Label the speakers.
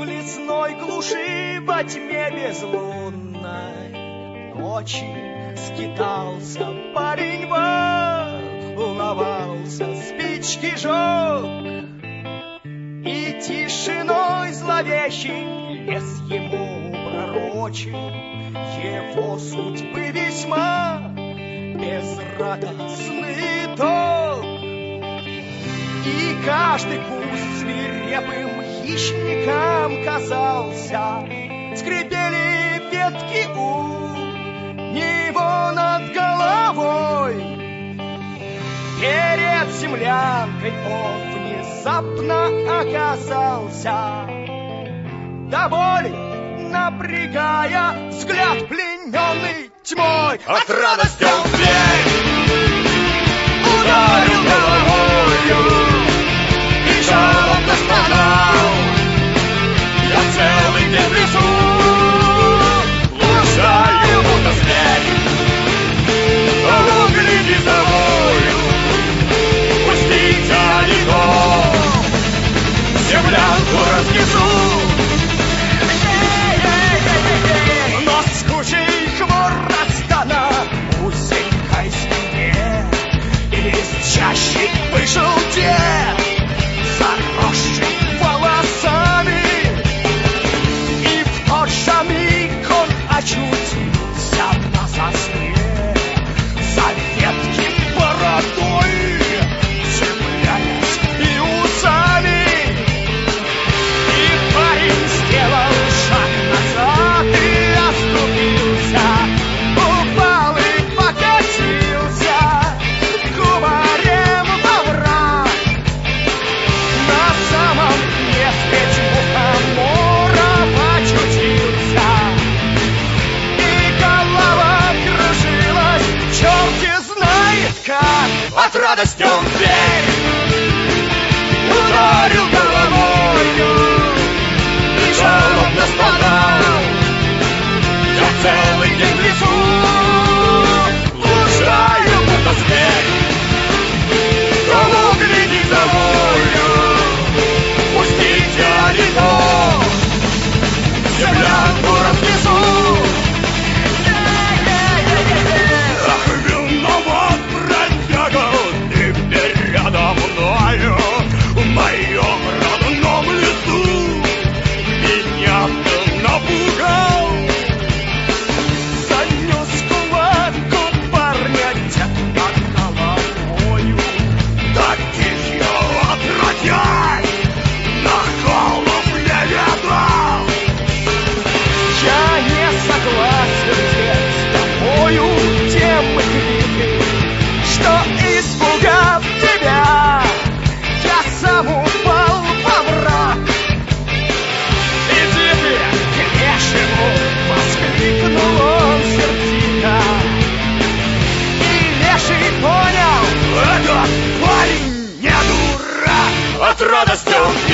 Speaker 1: в лесной глуши во тьме безлунной ночи скитался парень, волновался, спички жег, и тишиной зловещий лес ему пророчил его судьбы весьма безрадостный итог. И каждый куст свирепым хищникам казался, скрипели ветки у него над головой. Перед землянкой он внезапно оказался, до боли напрягая взгляд, плененный тьмой.
Speaker 2: От радости он в дверь ударил головою и жалобно стонал. Я целый день в лесу лучшаю, будто зверь, угляди за мною, пустите его, землянку разнесу.
Speaker 1: Но с кучей хвороста на узенькой спине из чащи вышел дед, заросший волосами, и в тот же миг он очутился на сосне, за ветки бородой цепляясь и усами. И парень сделал шаг назад и оступился, упал и покатился кубарем во враг. На самом дне встреч мухомора очутился, и голова кружилась, черти знает как.
Speaker 2: От радости он в дверь ударил головою и жалобно стонал. Я целый день в лесу лужаю, будто зверь, кого гляди за мною, пустите его, землянку разнесу. Ах, виноват бродяга, ты передо мною в моем родном лесу, меня ты напугал.
Speaker 1: Занес кулаку парня дед над головою.
Speaker 2: Таких я отродясь на холод не видал.
Speaker 1: Я не согласен, дед, с тобою тем квиты, что, испугав тебя, я сам упал во враг. Иди ты к лешему, воскликнул он сердито, и леший понял,
Speaker 2: Этот парень не дурак. От радости он